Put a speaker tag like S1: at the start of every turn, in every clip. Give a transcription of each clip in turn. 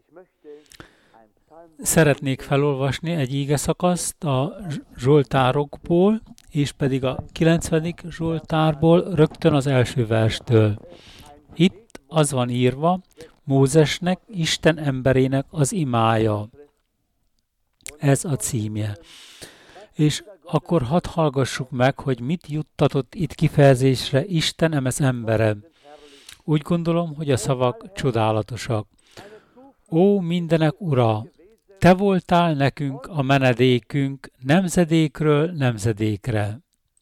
S1: Szeretnék felolvasni egy ígeszakaszt a Zsoltárokból, és pedig a 90. Zsoltárból, rögtön az első verstől. Itt az van írva, Mózesnek, Isten emberének az imája. Ez a címje. És akkor hadd hallgassuk meg, hogy mit juttatott itt kifejezésre Isten emez embere. Úgy gondolom, hogy a szavak csodálatosak. Ó, mindenek ura! Te voltál nekünk a menedékünk nemzedékről nemzedékre.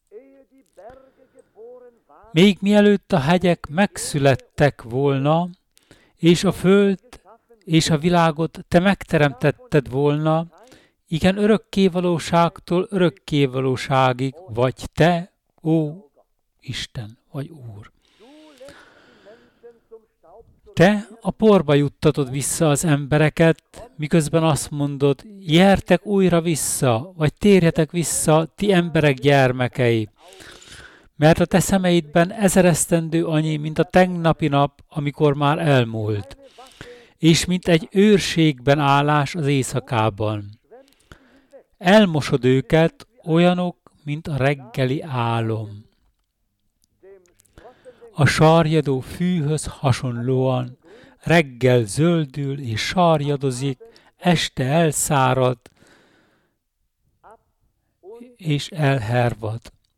S1: Még mielőtt a hegyek megszülettek volna, és a föld és a világot te megteremtetted volna, igen, örökkévalóságtól örökkévalóságig vagy te, ó Isten, vagy Úr. Te a porba juttatod vissza az embereket, miközben azt mondod, gyertek újra vissza, vagy térjetek vissza, ti emberek gyermekei. Mert a te szemeidben 1000 esztendő annyi, mint a tegnapi nap, amikor már elmúlt, és mint egy őrségben állás az éjszakában. Elmosod őket, olyanok, mint a reggeli álom. A sarjadó fűhöz hasonlóan reggel zöldül és sarjadozik, este elszárad és elhervad.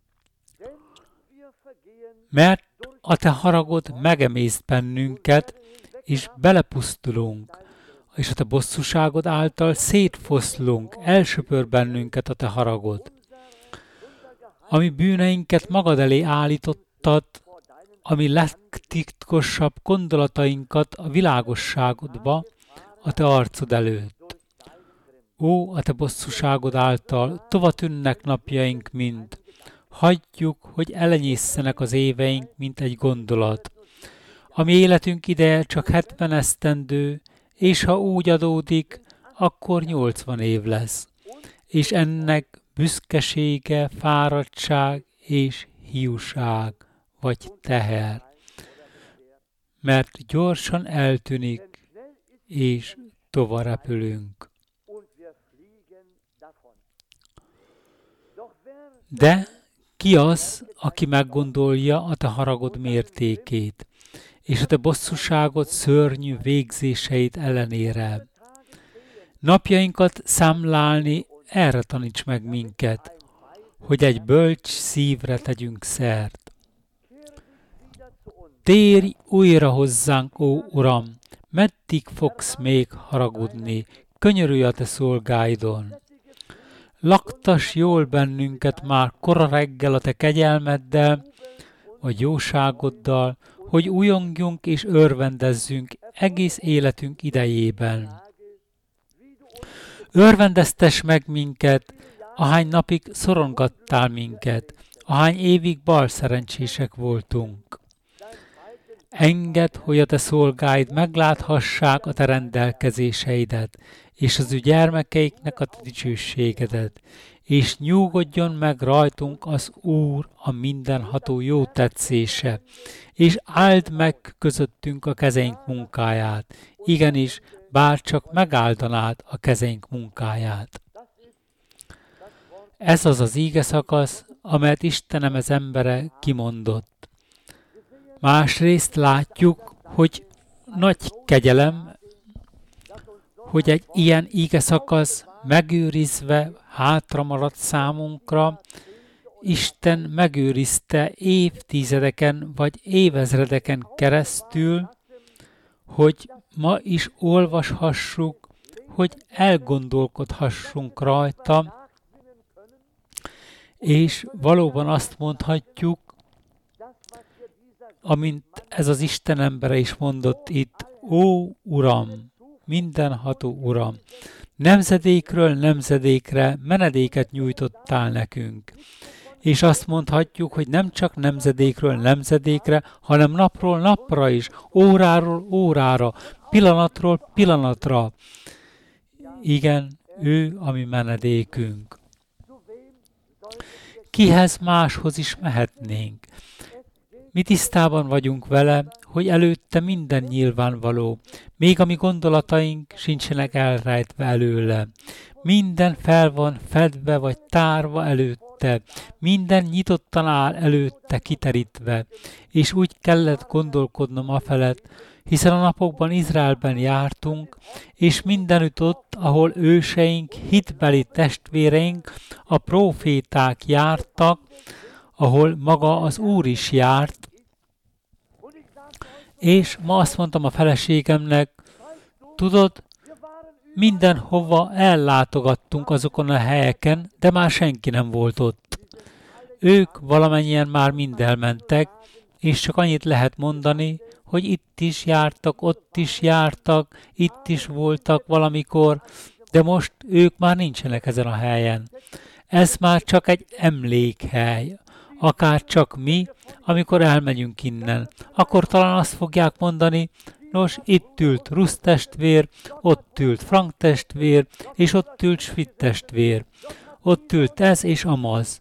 S1: Mert a te haragod megemészt bennünket, és belepusztulunk, és a te bosszúságod által szétfoszlunk, elsöpör bennünket a te haragod. Ami bűneinket magad elé állítottad, ami legtitkosabb gondolatainkat a világosságodba, a te arcod előtt. Ó, a te bosszúságod által tovatűnnek napjaink mind. Hagyjuk, hogy elenyészenek az éveink, mint egy gondolat. A mi életünk ideje csak 70 esztendő, és ha úgy adódik, akkor 80 év lesz. És ennek büszkesége, fáradtság és hiúság, vagy teher. Mert gyorsan eltűnik, és tovarepülünk. De ki az, aki meggondolja a te haragod mértékét, és a te bosszúságod szörnyű végzéseit ellenére? Napjainkat számlálni, erre taníts meg minket, hogy egy bölcs szívre tegyünk szert. Térj újra hozzánk, ó Uram, meddig fogsz még haragudni, könyörülj a te szolgáidon. Laktass jól bennünket már kora reggel a te kegyelmeddel, vagy jóságoddal, hogy újongjunk és örvendezzünk egész életünk idejében. Örvendeztess meg minket, ahány napig szorongattál minket, ahány évig balszerencsések voltunk. Engedd, hogy a te szolgáid megláthassák a te rendelkezéseidet, és az ő gyermekeiknek a te dicsőségedet, és nyugodjon meg rajtunk az Úr, a mindenható jó tetszése, és áld meg közöttünk a kezeink munkáját, igenis, bár csak megáldanád a kezeink munkáját. Ez az az ígeszakasz, amelyet Istenem az embere kimondott. Másrészt látjuk, hogy nagy kegyelem, hogy egy ilyen ígeszakasz megőrizve hátra maradt számunkra, Isten megőrizte évtizedeken vagy évezredeken keresztül, hogy ma is olvashassuk, hogy elgondolkodhassunk rajta, és valóban azt mondhatjuk, amint ez az Isten embere is mondott itt, ó Uram, mindenható Uram, nemzedékről nemzedékre menedéket nyújtottál nekünk. És azt mondhatjuk, hogy nem csak nemzedékről nemzedékre, hanem napról napra is, óráról órára, pillanatról pillanatra. Igen, ő a mi menedékünk. Kihez máshoz is mehetnénk? Mi tisztában vagyunk vele, hogy előtte minden nyilvánvaló, még a mi gondolataink sincsenek elrejtve előle. Minden fel van fedve vagy tárva előtte, minden nyitottan áll előtte kiterítve, és úgy kellett gondolkodnom afelett, hiszen a napokban Izraelben jártunk, és mindenütt ott, ahol őseink, hitbeli testvéreink, a próféták jártak, ahol maga az Úr is járt, és ma azt mondtam a feleségemnek, tudod, mindenhova ellátogattunk azokon a helyeken, de már senki nem volt ott. Ők valamennyien már mind elmentek, és csak annyit lehet mondani, hogy itt is jártak, ott is jártak, itt is voltak valamikor, de most ők már nincsenek ezen a helyen. Ez már csak egy emlékhely, akár csak mi, amikor elmegyünk innen. Akkor talán azt fogják mondani, nos, itt ült Rusz testvér, ott ült Frank testvér, és ott ült Schmidt testvér. Ott ült ez és amaz.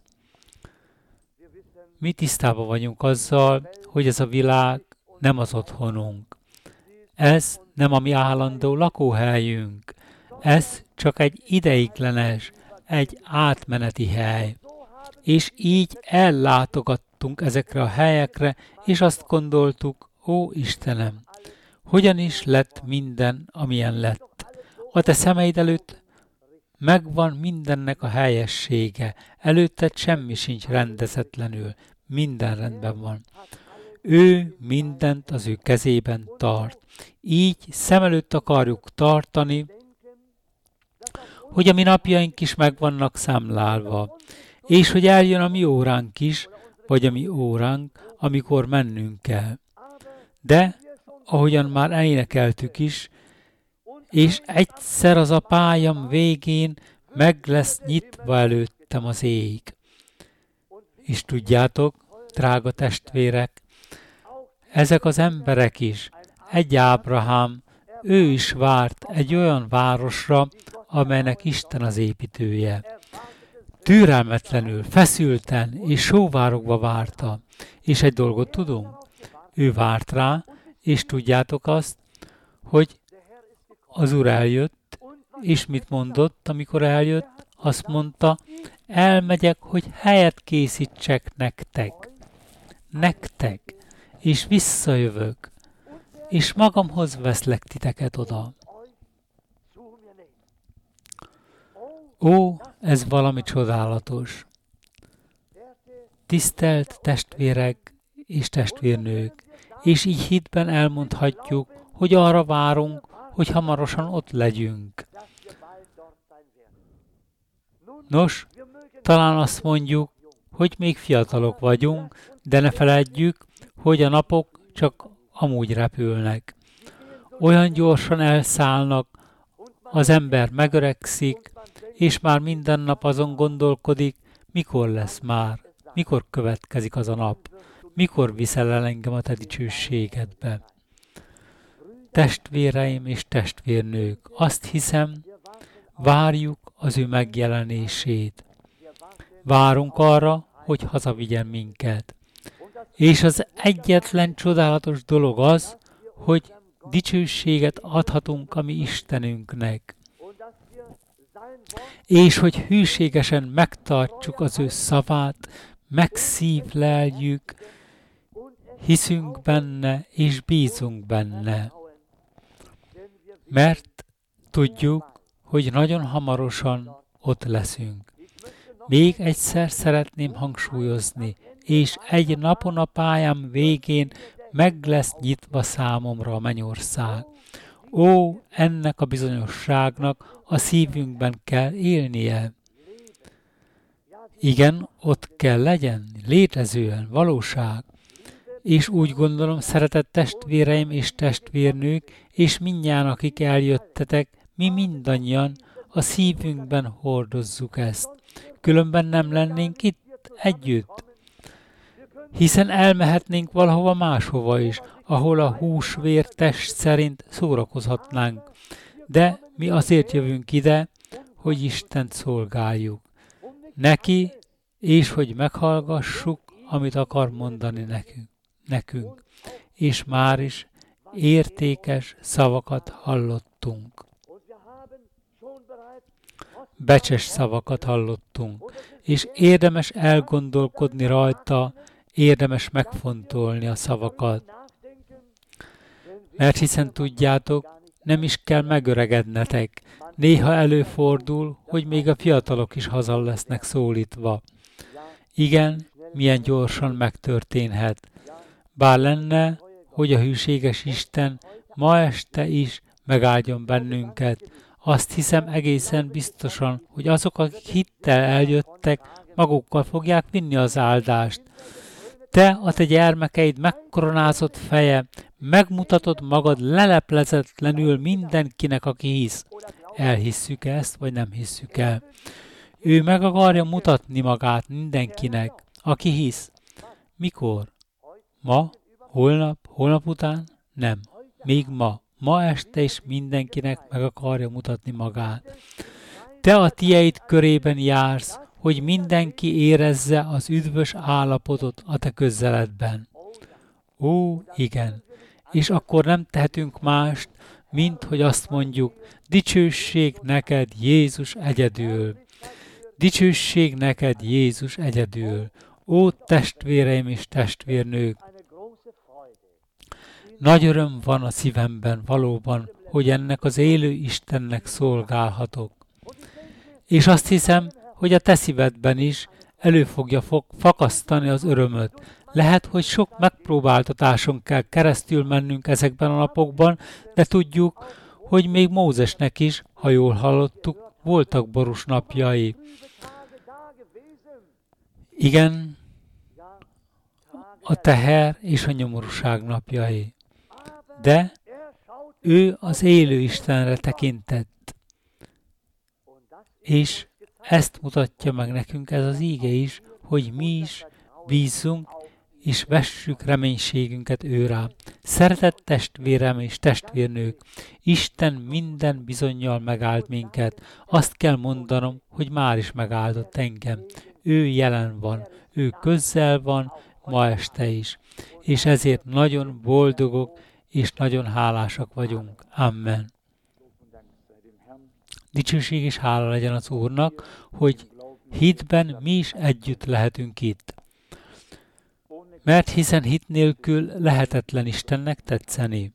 S1: Mi tisztában vagyunk azzal, hogy ez a világ nem az otthonunk. Ez nem a mi állandó lakóhelyünk. Ez csak egy ideiglenes, egy átmeneti hely. És így ellátogattunk ezekre a helyekre, és azt gondoltuk, ó Istenem, hogyan is lett minden, amilyen lett. A te szemeid előtt megvan mindennek a helyessége, előtted semmi sincs rendezetlenül, minden rendben van. Ő mindent az ő kezében tart. Így szem előtt akarjuk tartani, hogy a mi napjaink is meg vannak számlálva, és hogy eljön a mi óránk is, vagy a mi óránk, amikor mennünk kell. De, ahogyan már elénekeltük is, és egyszer az a pályam végén meg lesz nyitva előttem az ég. És tudjátok, drága testvérek, ezek az emberek is, egy Ábrahám, ő is várt egy olyan városra, amelynek Isten az építője. Türelmetlenül, feszülten és sóvárogva várta. És egy dolgot tudunk, ő várt rá, és tudjátok azt, hogy az Úr eljött, és mit mondott, amikor eljött? Azt mondta, elmegyek, hogy helyet készítsek nektek. Nektek. És visszajövök, és magamhoz veszlek titeket oda. Ó, ez valami csodálatos. Tisztelt testvérek és testvérnők, és így hitben elmondhatjuk, hogy arra várunk, hogy hamarosan ott legyünk. Nos, talán azt mondjuk, hogy még fiatalok vagyunk, de ne feledjük, hogy a napok csak amúgy repülnek. Olyan gyorsan elszállnak, az ember megöregszik, és már minden nap azon gondolkodik, mikor lesz már, mikor következik az a nap, mikor viszel el engem a te dicsőségedbe. Testvéreim és testvérnők, azt hiszem, várjuk az ő megjelenését. Várunk arra, hogy hazavigyen minket. És az egyetlen csodálatos dolog az, hogy dicsőséget adhatunk a mi Istenünknek. És hogy hűségesen megtartjuk az ő szavát, megszívleljük, hiszünk benne és bízunk benne. Mert tudjuk, hogy nagyon hamarosan ott leszünk. Még egyszer szeretném hangsúlyozni, és egy napon a pályám végén meg lesz nyitva számomra a mennyország. Ó, ennek a bizonyosságnak a szívünkben kell élnie. Igen, ott kell legyen, létezően, valóság. És úgy gondolom, szeretett testvéreim és testvérnők, és mindnyájan, akik eljöttetek, mi mindannyian a szívünkben hordozzuk ezt. Különben nem lennénk itt együtt. Hiszen elmehetnénk valahova máshova is, ahol a hús-vér test szerint szórakozhatnánk. De mi azért jövünk ide, hogy Istent szolgáljuk. Neki, és hogy meghallgassuk, amit akar mondani nekünk, és már is értékes szavakat hallottunk. Becses szavakat hallottunk, és érdemes elgondolkodni rajta, érdemes megfontolni a szavakat. Mert hiszen tudjátok, nem is kell megöregednetek. Néha előfordul, hogy még a fiatalok is haza lesznek szólítva. Igen, milyen gyorsan megtörténhet. Bár lenne, hogy a hűséges Isten ma este is megáldjon bennünket. Azt hiszem egészen biztosan, hogy azok, akik hittel eljöttek, magukkal fogják vinni az áldást. Te, a te gyermekeid megkoronázott feje, megmutatod magad leleplezetlenül mindenkinek, aki hisz. Elhisszük ezt, vagy nem hisszük el? Ő meg akarja mutatni magát mindenkinek, aki hisz. Mikor? Ma? Holnap? Holnap után? Nem. Még ma. Ma este is mindenkinek meg akarja mutatni magát. Te a tieid körében jársz, hogy mindenki érezze az üdvös állapotot a te közeledben. Ó, igen. És akkor nem tehetünk mást, mint hogy azt mondjuk, dicsőség neked, Jézus egyedül. Dicsőség neked, Jézus egyedül. Ó, testvéreim és testvérnők! Nagy öröm van a szívemben valóban, hogy ennek az élő Istennek szolgálhatok. És azt hiszem, hogy a te szívedben is elő fogja fakasztani az örömöt. Lehet, hogy sok megpróbáltatáson kell keresztül mennünk ezekben a napokban, de tudjuk, hogy még Mózesnek is, ha jól hallottuk, voltak borús napjai. Igen, a teher és a nyomorúság napjai. De ő az élő Istenre tekintett. És ezt mutatja meg nekünk ez az íge is, hogy mi is bízzunk és vessük reménységünket őrá. Szeretett testvérem és testvérnők, Isten minden bizonnyal megáld minket. Azt kell mondanom, hogy már is megáldott engem. Ő jelen van, ő közel van, ma este is. És ezért nagyon boldogok és nagyon hálásak vagyunk. Amen. Dicsőség és hála legyen az Úrnak, hogy hitben mi is együtt lehetünk itt. Mert hiszen hit nélkül lehetetlen Istennek tetszeni.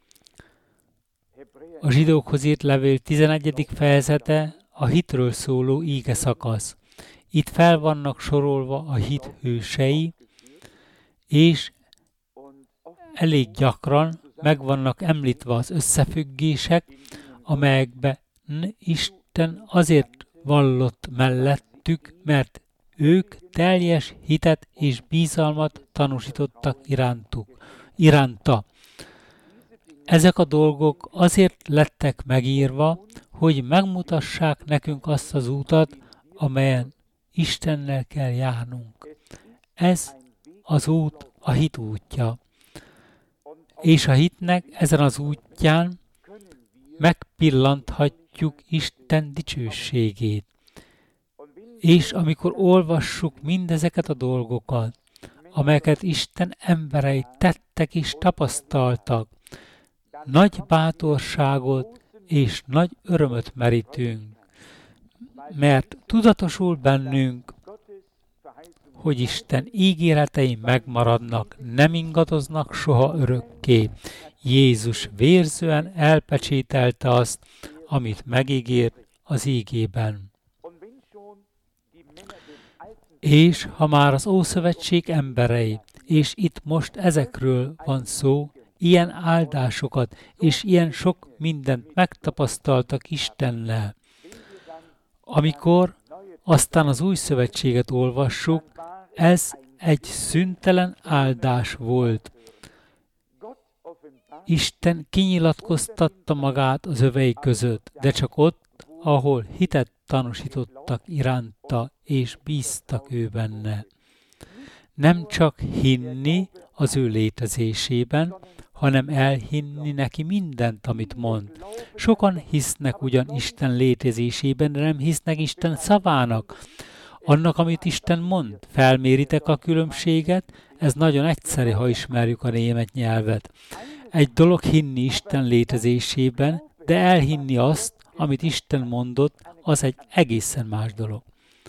S1: A zsidókhoz írt levél 11. fejezete a hitről szóló íge szakasz. Itt fel vannak sorolva a hit hősei, és elég gyakran meg vannak említve az összefüggések, amelyekbe Isten azért vallott mellettük, mert ők teljes hitet és bízalmat tanúsítottak iránta. Ezek a dolgok azért lettek megírva, hogy megmutassák nekünk azt az útat, amelyen Istennel kell járnunk. Ez az út a hit útja. És a hitnek ezen az útján megpillanthatjuk Isten dicsőségét. És amikor olvassuk mindezeket a dolgokat, amelyeket Isten emberei tettek és tapasztaltak, nagy bátorságot és nagy örömöt merítünk, mert tudatosul bennünk, hogy Isten ígéretei megmaradnak, nem ingadoznak soha örökké. Jézus vérzően elpecsételte azt, amit megígért az ígében. És ha már az Ószövetség emberei, és itt most ezekről van szó, ilyen áldásokat és ilyen sok mindent megtapasztaltak Istennel. Amikor aztán az Új Szövetséget olvassuk, ez egy szüntelen áldás volt. Isten kinyilatkoztatta magát az övei között, de csak ott, ahol hitet tanúsítottak iránta, és bíztak ő benne. Nem csak hinni az ő létezésében, hanem elhinni neki mindent, amit mond. Sokan hisznek ugyan Isten létezésében, de nem hisznek Isten szavának. Annak, amit Isten mond, felméritek a különbséget? Ez nagyon egyszerű, ha ismerjük a német nyelvet. Egy dolog hinni Isten létezésében, de elhinni azt, amit Isten mondott, az egy egészen más dolog.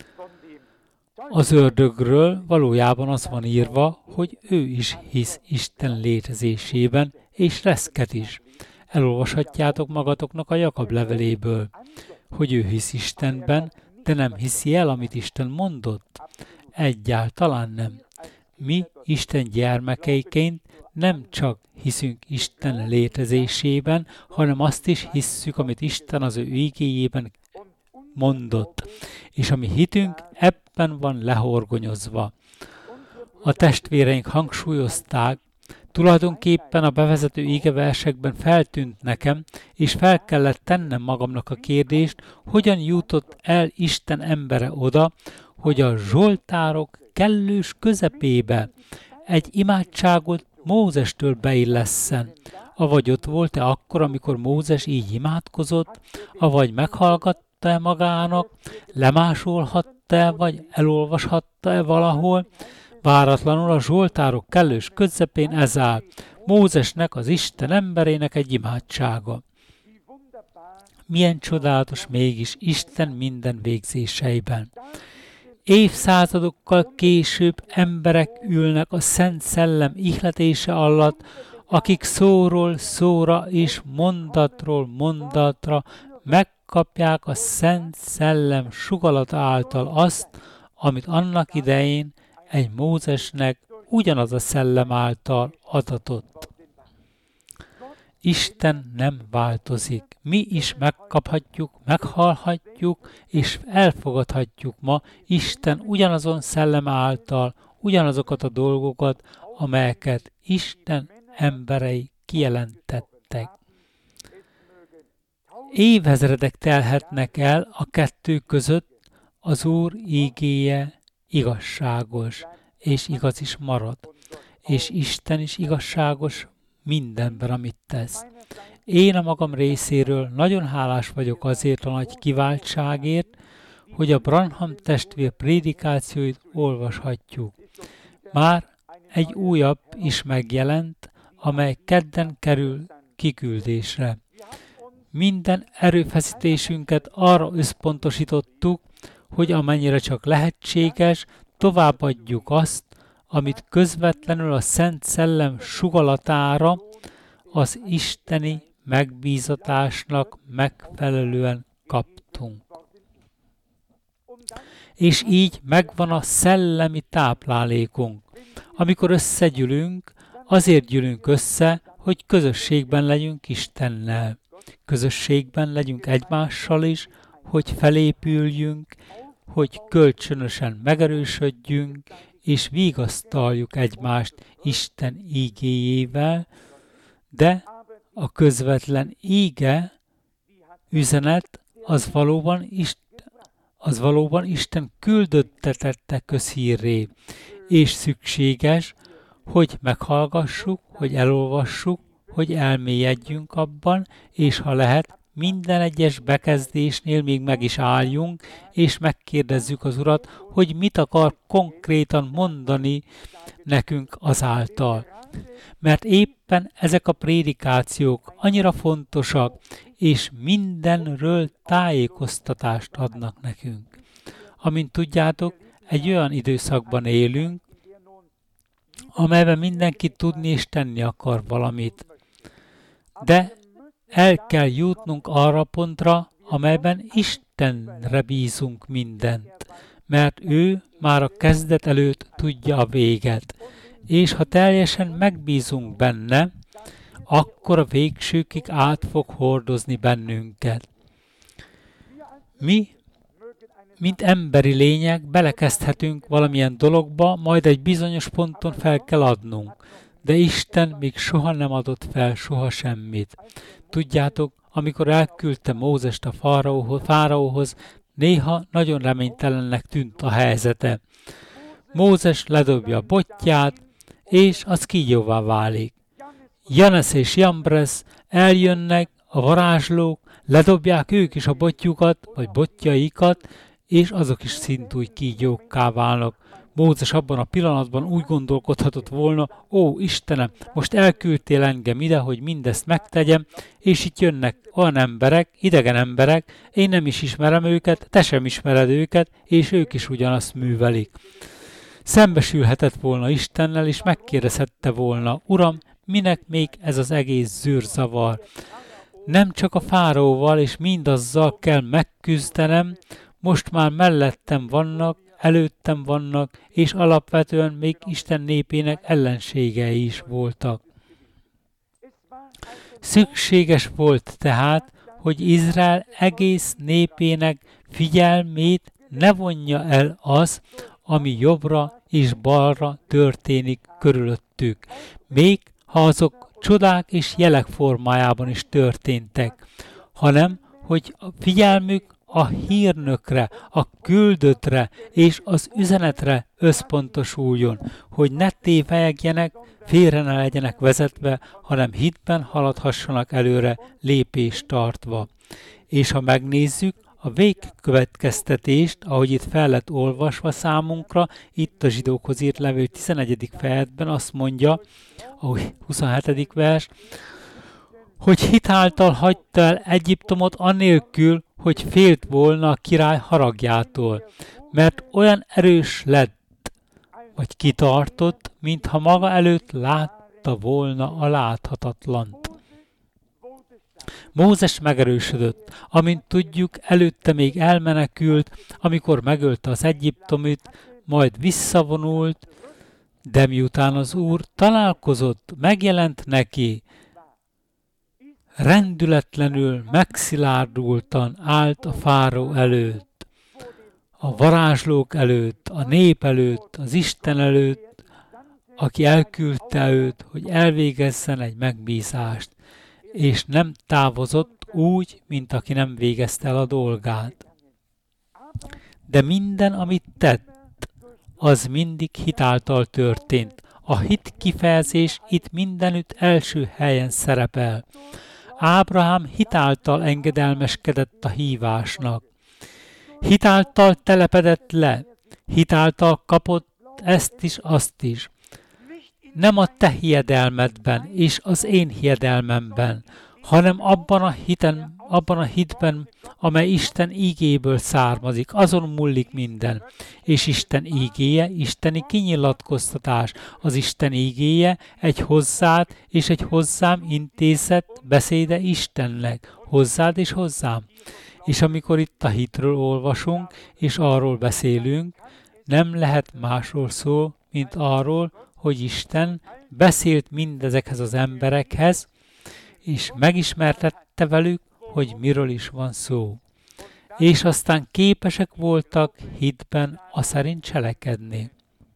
S1: Az ördögről valójában az van írva, hogy ő is hisz Isten létezésében, és reszket is. Elolvashatjátok magatoknak a Jakab leveléből, hogy ő hisz Istenben, de nem hiszi el, amit Isten mondott. Egyáltalán nem. Mi Isten gyermekeiként nem csak hiszünk Isten létezésében, hanem azt is hisszük, amit Isten az ő igéjében mondott. És a mi hitünk ebben van lehorgonyozva. A testvéreink hangsúlyozták, tulajdonképpen a bevezető igeversekben feltűnt nekem, és fel kellett tennem magamnak a kérdést, hogyan jutott el Isten embere oda, hogy a zsoltárok kellős közepébe egy imádságot Mózestől beillesszen. Avagy ott volt-e akkor, amikor Mózes így imádkozott, avagy meghallgatta-e magának, lemásolhatta-e, vagy elolvashatta-e valahol. Váratlanul a zsoltárok kellős közepén ez áll, Mózesnek, az Isten emberének egy imádsága. Milyen csodálatos mégis Isten minden végzéseiben. Évszázadokkal később emberek ülnek a Szent Szellem ihletése alatt, akik szóról szóra és mondatról mondatra megkapják a Szent Szellem sugallata által azt, amit annak idején egy Mózesnek ugyanaz a szellem által adatott. Isten nem változik. Mi is megkaphatjuk, meghallhatjuk, és elfogadhatjuk ma Isten ugyanazon szellem által ugyanazokat a dolgokat, amelyeket Isten emberei kijelentettek. Évezredek telhetnek el a kettő között, az Úr ígéje igazságos, és igaz is marad, és Isten is igazságos mindenben, amit tesz. Én a magam részéről nagyon hálás vagyok azért a nagy kiváltságért, hogy a Branham testvér prédikációit olvashatjuk. Már egy újabb is megjelent, amely kedden kerül kiküldésre. Minden erőfeszítésünket arra összpontosítottuk, hogy amennyire csak lehetséges, továbbadjuk azt, amit közvetlenül a Szent Szellem sugallatára az isteni megbízatásnak megfelelően kaptunk. És így megvan a szellemi táplálékunk. Amikor összegyűlünk, azért gyűlünk össze, hogy közösségben legyünk Istennel. Közösségben legyünk egymással is, hogy felépüljünk, hogy kölcsönösen megerősödjünk, és vigasztaljuk egymást Isten ígéjével, de a közvetlen íge, üzenet, az valóban Isten küldöttetette közhírré, és szükséges, hogy meghallgassuk, hogy elolvassuk, hogy elmélyedjünk abban, és ha lehet, minden egyes bekezdésnél még meg is álljunk, és megkérdezzük az Urat, hogy mit akar konkrétan mondani nekünk azáltal. Mert éppen ezek a prédikációk annyira fontosak, és mindenről tájékoztatást adnak nekünk. Amint tudjátok, egy olyan időszakban élünk, amelyben mindenki tudni és tenni akar valamit. De el kell jutnunk arra pontra, amelyben Istenre bízunk mindent, mert ő már a kezdet előtt tudja a véget, és ha teljesen megbízunk benne, akkor a végsőkig át fog hordozni bennünket. Mi, mint emberi lények, belekezdhetünk valamilyen dologba, majd egy bizonyos ponton fel kell adnunk, de Isten még soha nem adott fel soha semmit. Tudjátok, amikor elküldte Mózest a fáraóhoz, néha nagyon reménytelennek tűnt a helyzete. Mózes ledobja a botját, és az kígyóvá válik. Janes és Jambres eljönnek, a varázslók, ledobják ők is a botjukat, vagy botjaikat, és azok is szintúgy kígyókká válnak. Mózes abban a pillanatban úgy gondolkodhatott volna, ó Istenem, most elküldtél engem ide, hogy mindezt megtegyem, és itt jönnek olyan emberek, idegen emberek, én nem is ismerem őket, te sem ismered őket, és ők is ugyanazt művelik. Szembesülhetett volna Istennel, és megkérdezhette volna, Uram, minek még ez az egész zűrzavar? Nem csak a fáraóval és mindazzal kell megküzdenem, most már mellettem vannak, előttem vannak, és alapvetően még Isten népének ellenségei is voltak. Szükséges volt tehát, hogy Izrael egész népének figyelmét ne vonja el az, ami jobbra és balra történik körülöttük, még ha azok csodák és jelek formájában is történtek, hanem hogy a figyelmük a hírnökre, a küldöttre és az üzenetre összpontosuljon, hogy ne tévelyegjenek, félre ne legyenek vezetve, hanem hitben haladhassanak előre lépést tartva. És ha megnézzük a végkövetkeztetést, ahogy itt fel lett olvasva számunkra, itt a zsidókhoz írt levél 11. fejezetben azt mondja, a 27. vers, hogy hitáltal hagyta el Egyiptomot anélkül, hogy félt volna a király haragjától, mert olyan erős lett, vagy kitartott, mintha maga előtt látta volna a láthatatlant. Mózes megerősödött, amint tudjuk, előtte még elmenekült, amikor megölte az egyiptomit, majd visszavonult, de miután az Úr találkozott, megjelent neki, rendületlenül, megszilárdultan állt a fáraó előtt, a varázslók előtt, a nép előtt, az Isten előtt, aki elküldte őt, hogy elvégezzen egy megbízást, és nem távozott úgy, mint aki nem végezte el a dolgát. De minden, amit tett, az mindig hitáltal történt. A hit kifejezés itt mindenütt első helyen szerepel. Ábrahám hitáltal engedelmeskedett a hívásnak. Hitáltal telepedett le, hitáltal kapott ezt is, azt is. Nem a te hiedelmedben és az én hiedelmemben, hanem abban a hitben, amely Isten ígéből származik, azon múlik minden. És Isten ígéje, isteni kinyilatkoztatás, az Isten ígéje egy hozzád és egy hozzám intézett beszéde Istennek, hozzád és hozzám. És amikor itt a hitről olvasunk, és arról beszélünk, nem lehet másról szó, mint arról, hogy Isten beszélt mindezekhez az emberekhez, és megismertette velük, hogy miről is van szó. És aztán képesek voltak hitben aszerint cselekedni.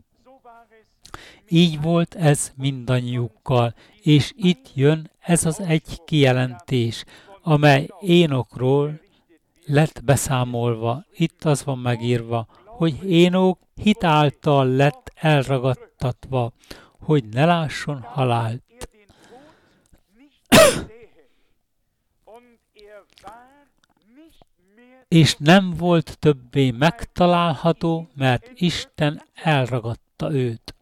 S1: Így volt ez mindannyiukkal, és itt jön ez az egy kijelentés, amely Énokról lett beszámolva. Itt az van megírva, hogy Énok hit által lett elragadtatva, hogy ne lásson halált. És nem volt többé megtalálható, mert Isten elragadta őt.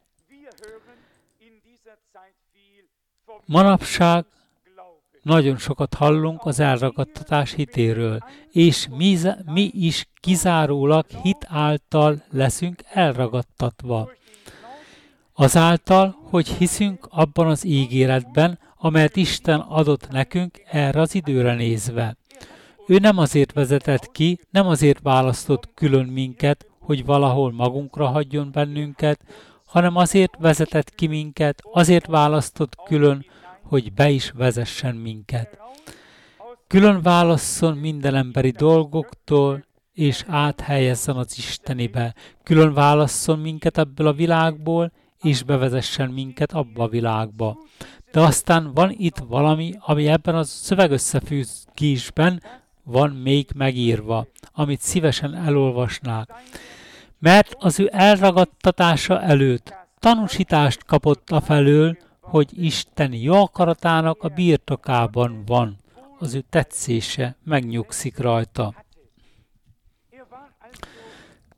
S1: Manapság nagyon sokat hallunk az elragadtatás hitéről, és mi is kizárólag hit által leszünk elragadtatva. Azáltal, hogy hiszünk abban az ígéretben, amelyet Isten adott nekünk erre az időre nézve. Ő nem azért vezetett ki, nem azért választott külön minket, hogy valahol magunkra hagyjon bennünket, hanem azért vezetett ki minket, azért választott külön, hogy be is vezessen minket. Külön válasszon minden emberi dolgoktól, és áthelyezzen az Istenibe. Külön válasszon minket ebből a világból, és bevezessen minket abba a világba. De aztán van itt valami, ami ebben a szövegösszefüggésben van még megírva, amit szívesen elolvasnák. Mert az ő elragadtatása előtt tanúsítást kapott afelől, hogy Isten jó akaratának a birtokában van. Az ő tetszése megnyugszik rajta.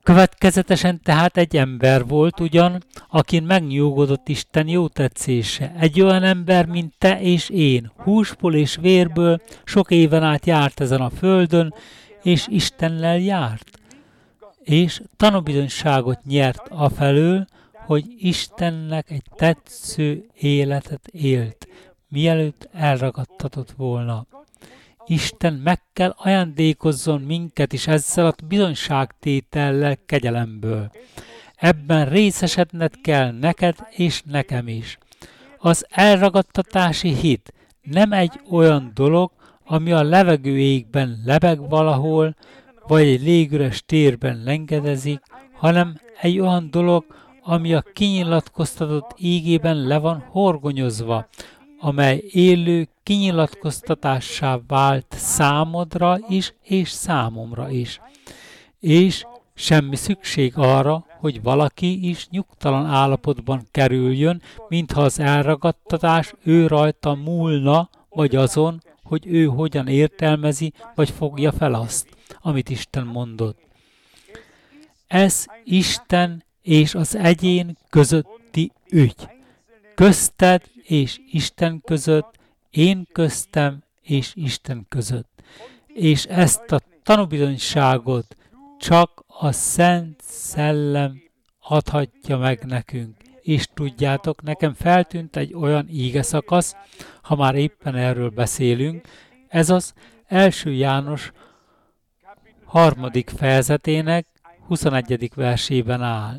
S1: Következetesen tehát egy ember volt ugyan, akin megnyugodott Isten jótetszése. Egy olyan ember, mint te és én, húsból és vérből, sok éven át járt ezen a földön, és Istennel járt. És tanúbizonyságot nyert afelől, hogy Istennek egy tetsző életet élt, mielőtt elragadtatott volna. Isten meg kell ajándékozzon minket is ezzel a bizonyságtétellel kegyelemből. Ebben részesedned kell neked és nekem is. Az elragadtatási hit nem egy olyan dolog, ami a levegő égben lebeg valahol, vagy egy légüres térben lengedezik, hanem egy olyan dolog, ami a kinyilatkoztatott ígében le van horgonyozva, amely élő kinyilatkoztatássá vált számodra is és számomra is. És semmi szükség arra, hogy valaki is nyugtalan állapotban kerüljön, mintha az elragadtatás ő rajta múlna, vagy azon, hogy ő hogyan értelmezi, vagy fogja fel azt, amit Isten mondott. Ez Isten és az egyén közötti ügy. Közted és Isten között, én köztem és Isten között. És ezt a tanúbizonyságot csak a Szent Szellem adhatja meg nekünk. És tudjátok, nekem feltűnt egy olyan ígeszakasz, ha már éppen erről beszélünk, ez az 1. János 3. fejezetének 21. versében áll.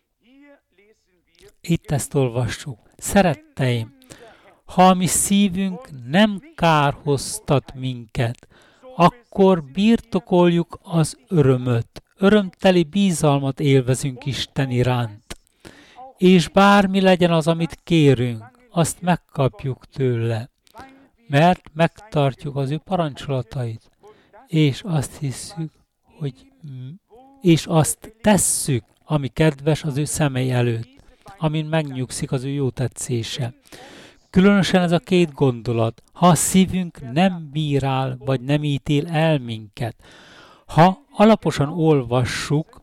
S1: Itt ezt olvassuk. Szeretteim, ha a mi szívünk nem kárhoztat minket, akkor birtokoljuk az örömöt, örömteli bízalmat élvezünk Isten iránt. És bármi legyen az, amit kérünk, azt megkapjuk tőle, mert megtartjuk az ő parancsolatait, és azt hisszük, és azt tesszük, ami kedves az ő szemei előtt, amin megnyugszik az ő jó tetszése. Különösen ez a két gondolat, ha a szívünk nem bírál, vagy nem ítél el minket. Ha alaposan olvassuk,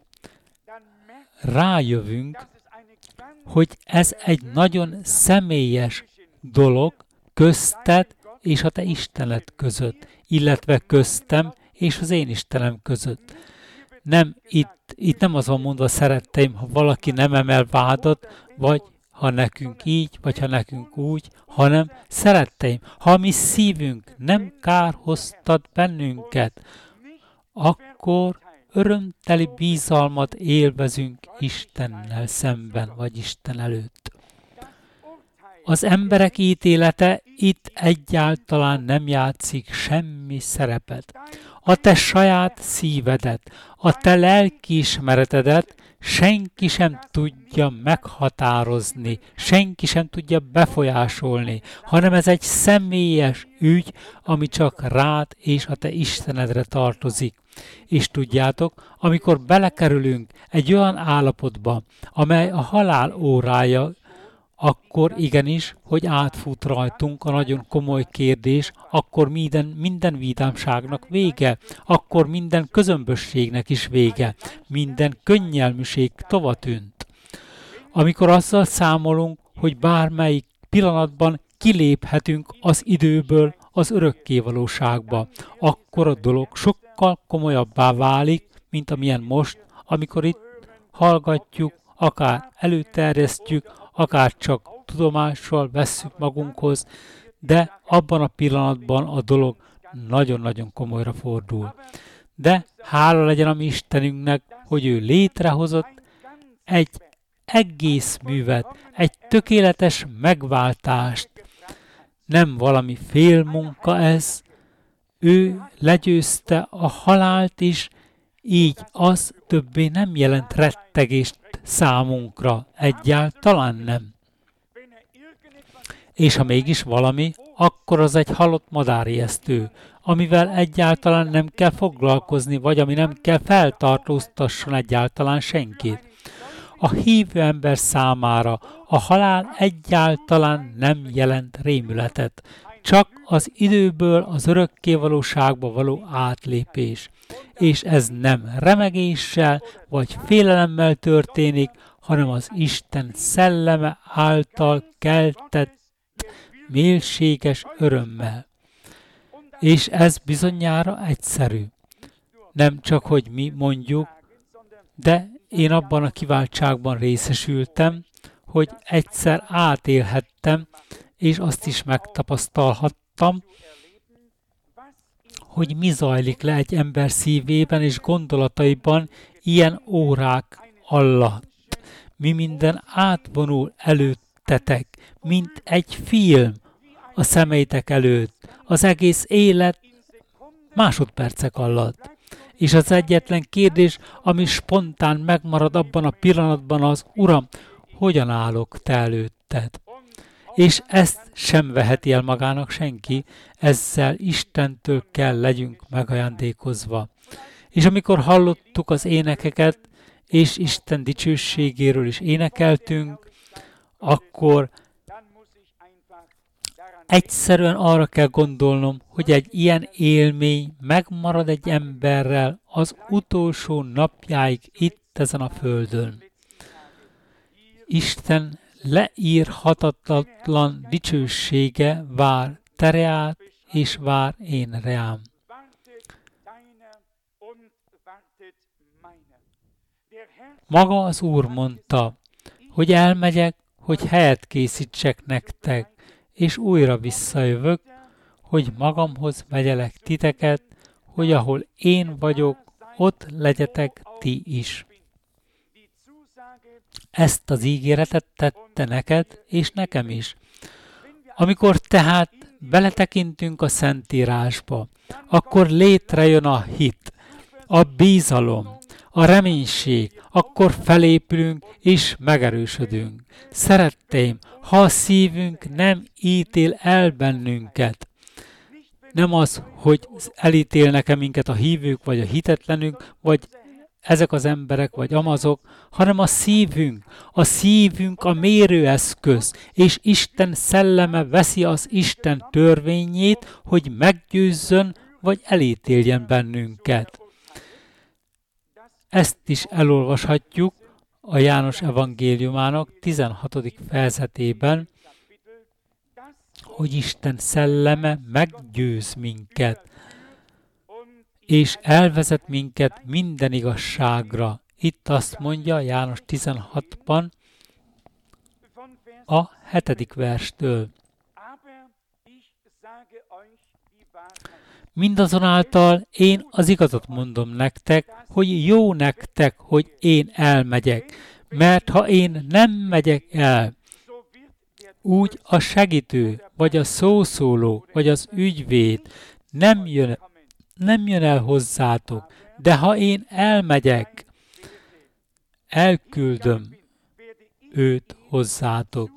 S1: rájövünk, hogy ez egy nagyon személyes dolog közted és a te Istened között, illetve köztem és az én Istenem között. Nem, itt nem az van mondva, szeretteim, ha valaki nem emel vádat, vagy ha nekünk így, vagy ha nekünk úgy, hanem szeretteim, ha a mi szívünk nem kárhoztat bennünket, akkor örömteli bízalmat élvezünk Istennel szemben, vagy Isten előtt. Az emberek ítélete itt egyáltalán nem játszik semmi szerepet. A te saját szívedet, a te lelkiismeretedet senki sem tudja meghatározni, senki sem tudja befolyásolni, hanem ez egy személyes ügy, ami csak rád és a te Istenedre tartozik. És tudjátok, amikor belekerülünk egy olyan állapotba, amely a halál órája, akkor igenis, hogy átfut rajtunk a nagyon komoly kérdés, akkor minden vidámságnak vége, akkor minden közömbösségnek is vége, minden könnyelműség tovatűnt. Amikor azzal számolunk, hogy bármelyik pillanatban kiléphetünk az időből az örökkévalóságba, akkor a dolog sokkal komolyabbá válik, mint amilyen most, amikor itt hallgatjuk, akár előterjesztjük, akár csak tudomással vesszük magunkhoz, de abban a pillanatban a dolog nagyon-nagyon komolyra fordul. De hála legyen a mi Istenünknek, hogy ő létrehozott egy egész művet, egy tökéletes megváltást. Nem valami félmunka ez, ő legyőzte a halált is, így az többé nem jelent rettegést számunkra, egyáltalán nem. És ha mégis valami, akkor az egy halott madárijesztő, amivel egyáltalán nem kell foglalkozni, vagy ami nem kell feltartóztasson egyáltalán senkit. A hívő ember számára a halál egyáltalán nem jelent rémületet, csak az időből az örökkévalóságba való átlépés. és ez nem remegéssel vagy félelemmel történik, hanem az Isten szelleme által keltett mélységes örömmel. És ez bizonyára egyszerű. Nem csak, hogy mi mondjuk, de én abban a kiváltságban részesültem, hogy egyszer átélhettem, és azt is megtapasztalhattam, hogy mi zajlik le egy ember szívében és gondolataiban ilyen órák alatt. Mi minden átvonul előttetek, mint egy film a szemeitek előtt, az egész élet másodpercek alatt. És az egyetlen kérdés, ami spontán megmarad abban a pillanatban az: Uram, hogyan állok te előtted? És ezt sem veheti el magának senki, ezzel Istentől kell legyünk megajándékozva. És amikor hallottuk az énekeket, és Isten dicsőségéről is énekeltünk, akkor egyszerűen arra kell gondolnom, hogy egy ilyen élmény megmarad egy emberrel az utolsó napjáig itt ezen a földön. Isten leírhatatlan dicsősége vár tereát és vár én reám. Maga az Úr mondta, hogy elmegyek, hogy helyet készítsek nektek, és újra visszajövök, hogy magamhoz vegyelek titeket, hogy ahol én vagyok, ott legyetek ti is. Ezt az ígéretet tette neked és nekem is. Amikor tehát beletekintünk a Szentírásba, akkor létrejön a hit, a bízalom, a reménység, akkor felépülünk és megerősödünk. Szeretteim, ha a szívünk nem ítél el bennünket, nem az, hogy elítélnek-e minket a hívők, vagy a hitetlenük, vagy ezek az emberek, vagy amazok, hanem a szívünk a mérőeszköz, és Isten szelleme veszi az Isten törvényét, hogy meggyőzzön, vagy elítéljen bennünket. Ezt is elolvashatjuk a János evangéliumának 16. fejezetében, hogy Isten szelleme meggyőz minket, és elvezet minket minden igazságra. Itt azt mondja János 16-ban a 7. verstől. Mindazonáltal én az igazat mondom nektek, hogy jó nektek, hogy én elmegyek, mert ha én nem megyek el, úgy a segítő, vagy a szószóló, vagy az ügyvéd nem jön el hozzátok, de ha én elmegyek, elküldöm őt hozzátok.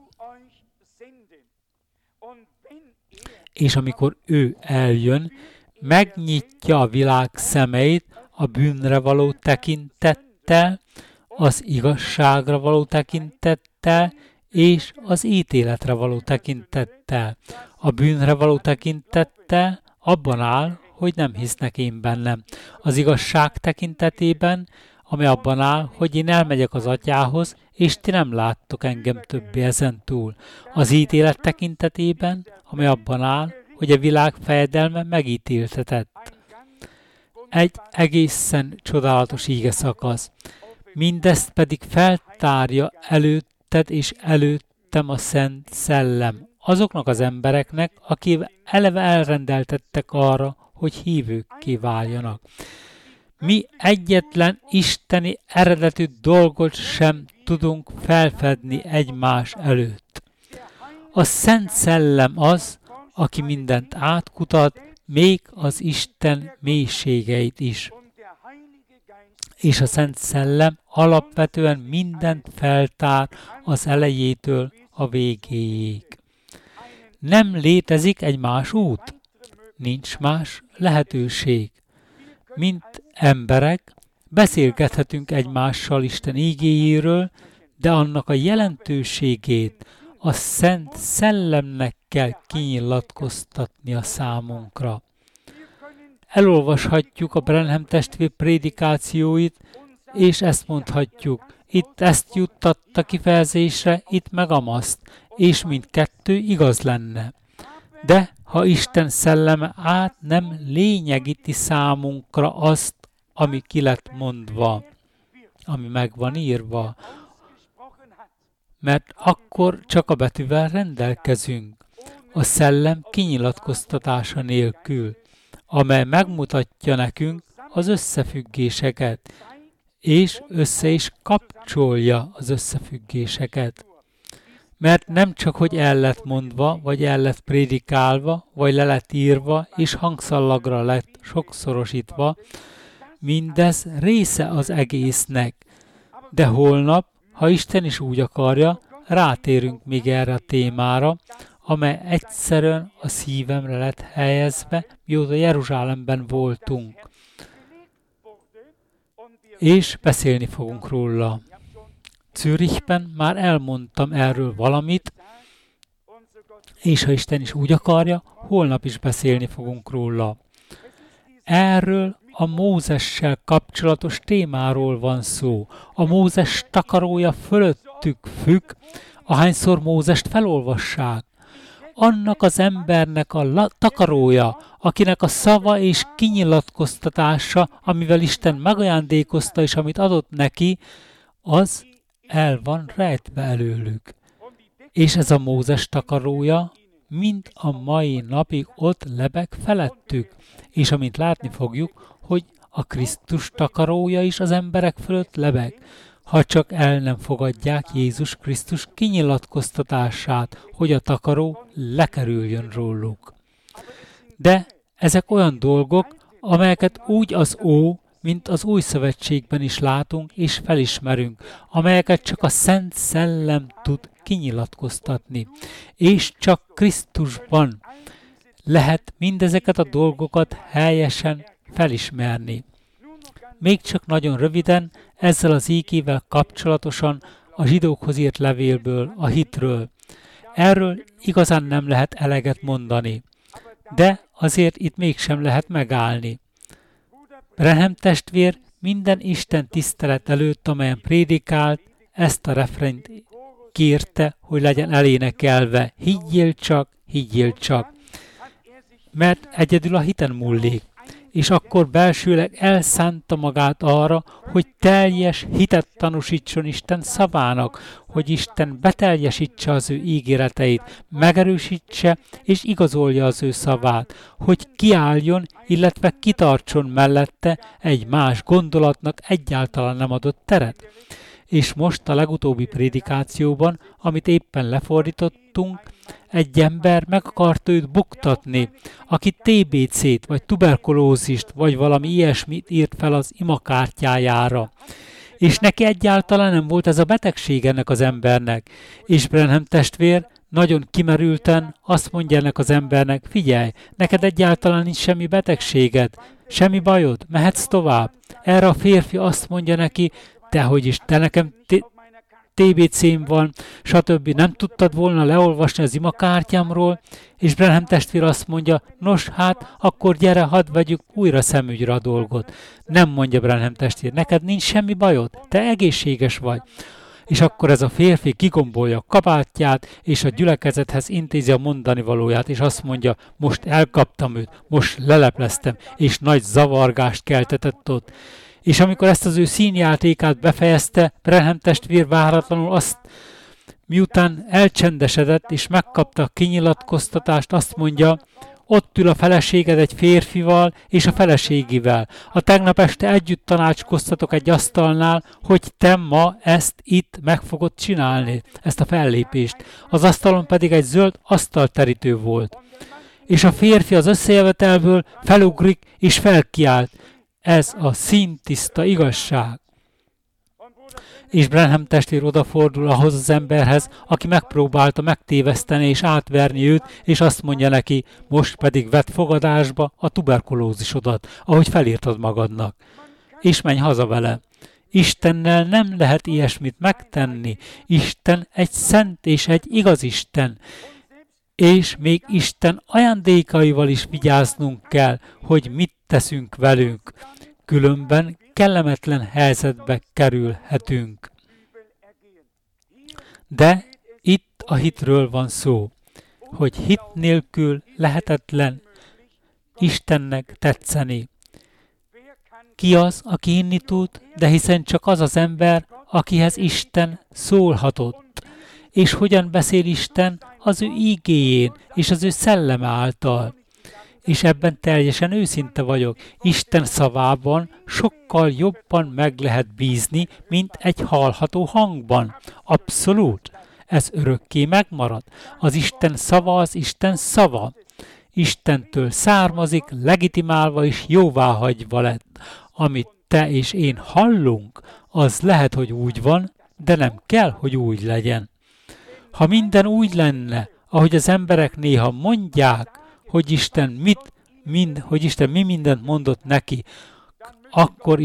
S1: És amikor ő eljön, megnyitja a világ szemeit a bűnre való tekintettel, az igazságra való tekintettel, és az ítéletre való tekintettel. A bűnre való tekintettel abban áll, hogy nem hisznek én bennem. Az igazság tekintetében, ami abban áll, hogy én elmegyek az Atyához, és ti nem láttok engem többé ezen túl. Az ítélet tekintetében, ami abban áll, hogy a világ fejedelme megítéltetett. Egy egészen csodálatos ígeszakasz. Mindezt pedig feltárja előtted és előttem a Szent Szellem. Azoknak az embereknek, akik eleve elrendeltettek arra, hogy hívőkké váljanak. Mi egyetlen isteni eredetű dolgot sem tudunk felfedni egymás előtt. A Szent Szellem az, aki mindent átkutat, még az Isten mélységeit is. És a Szent Szellem alapvetően mindent feltár az elejétől a végéig. Nem létezik egy más út, nincs más lehetőség. Mint emberek beszélgethetünk egymással Isten ígéjéről, de annak a jelentőségét a Szent Szellemnek kell kinyilatkoztatni a számunkra. elolvashatjuk a Branham testvér prédikációit, és ezt mondhatjuk. Itt ezt juttatta kifejezésre, itt meg amazt, és mindkettő igaz lenne. De ha Isten szelleme át nem lényegíti számunkra azt, ami ki lett mondva, ami meg van írva, mert akkor csak a betűvel rendelkezünk, a szellem kinyilatkoztatása nélkül, amely megmutatja nekünk az összefüggéseket, és össze is kapcsolja az összefüggéseket. Mert nem csak, hogy el lett mondva, vagy el lett prédikálva, vagy le lett írva, és hangszallagra lett sokszorosítva, mindez része az egésznek. De holnap, ha Isten is úgy akarja, rátérünk még erre a témára, amely egyszerűen a szívemre lett helyezve, mióta Jeruzsálemben voltunk. És beszélni fogunk róla. Zürichben már elmondtam erről valamit, és ha Isten is úgy akarja, holnap is beszélni fogunk róla. Erről a Mózessel kapcsolatos témáról van szó. A Mózes takarója fölöttük függ, ahányszor Mózest felolvassák. Annak az embernek a takarója, akinek a szava és kinyilatkoztatása, amivel Isten megajándékozta és amit adott neki, az el van rejtve előlük. És ez a Mózes takarója mind a mai napig ott lebeg felettük. És amint látni fogjuk, hogy a Krisztus takarója is az emberek fölött lebeg, ha csak el nem fogadják Jézus Krisztus kinyilatkoztatását, hogy a takaró lekerüljön róluk. De ezek olyan dolgok, amelyeket úgy az mint az Új Szövetségben is látunk és felismerünk, amelyeket csak a Szent Szellem tud kinyilatkoztatni. És csak Krisztusban lehet mindezeket a dolgokat helyesen felismerni. Még csak nagyon röviden ezzel az ígével kapcsolatosan a zsidókhoz írt levélből, a hitről. Erről igazán nem lehet eleget mondani, de azért itt mégsem lehet megállni. Branham testvér minden Isten tisztelet előtt, amelyen prédikált, ezt a refrént kérte, hogy legyen elénekelve. Higgyél csak, higgyél csak. Mert egyedül a hiten múlik. És akkor belsőleg elszánta magát arra, hogy teljes hitet tanúsítson Isten szavának, hogy Isten beteljesítse az ő ígéreteit, megerősítse és igazolja az ő szavát, hogy kiálljon, illetve kitartson mellette egy más gondolatnak egyáltalán nem adott teret. És most a legutóbbi prédikációban, amit éppen lefordítottunk, egy ember meg akarta őt buktatni, aki TBC-t, vagy tuberkulózist, vagy valami ilyesmit írt fel az imakártyájára. És neki egyáltalán nem volt ez a betegség ennek az embernek. És Branham testvér nagyon kimerülten azt mondja ennek az embernek, figyelj, neked egyáltalán nincs semmi betegséged, semmi bajod, mehetsz tovább. Erre a férfi azt mondja neki, dehogy is, te nekem TBC-m van, stb. Nem tudtad volna leolvasni az imakártyámról, és Branham testvér azt mondja, nos hát, akkor gyere, hadd vegyük újra szemügyre a dolgot. Nem mondja Branham testvér, neked nincs semmi bajod, te egészséges vagy. És akkor ez a férfi kigombolja a kabátját, és a gyülekezethez intézi a mondani valóját, és azt mondja, most elkaptam őt, most lelepleztem, és nagy zavargást keltetett ott. És amikor ezt az ő színjátékát befejezte, Branham testvér váratlanul azt, miután elcsendesedett és megkapta a kinyilatkoztatást, azt mondja, ott ül a feleséged egy férfival és a feleségével. A tegnap este együtt tanácskoztatok egy asztalnál, hogy te ma ezt itt meg fogod csinálni, ezt a fellépést. Az asztalon pedig egy zöld asztalterítő volt. És a férfi az összejövetelből felugrik és felkiált. Ez a színtiszta igazság. És Branham testvér odafordul ahhoz az emberhez, aki megpróbálta megtéveszteni és átverni őt, és azt mondja neki, most pedig vedd fogadásba a tuberkulózisodat, ahogy felírtad magadnak. És menj haza vele. Istennel nem lehet ilyesmit megtenni. Isten egy szent és egy igaz Isten. És még Isten ajándékaival is vigyáznunk kell, hogy mit teszünk velünk. Különben kellemetlen helyzetbe kerülhetünk. De itt a hitről van szó, hogy hit nélkül lehetetlen Istennek tetszeni. Ki az, aki hinni tud, de hiszen csak az az ember, akihez Isten szólhatott. És hogyan beszél Isten? Az ő ígéjén és az ő szelleme által. És ebben teljesen őszinte vagyok. Isten szavában sokkal jobban meg lehet bízni, mint egy hallható hangban. Abszolút. Ez örökké megmarad. Az Isten szava az Isten szava. Istentől származik, legitimálva és jóváhagyva lett. Amit te és én hallunk, az lehet, hogy úgy van, de nem kell, hogy úgy legyen. Ha minden úgy lenne, ahogy az emberek néha mondják, hogy Isten mi mindent mondott neki, akkor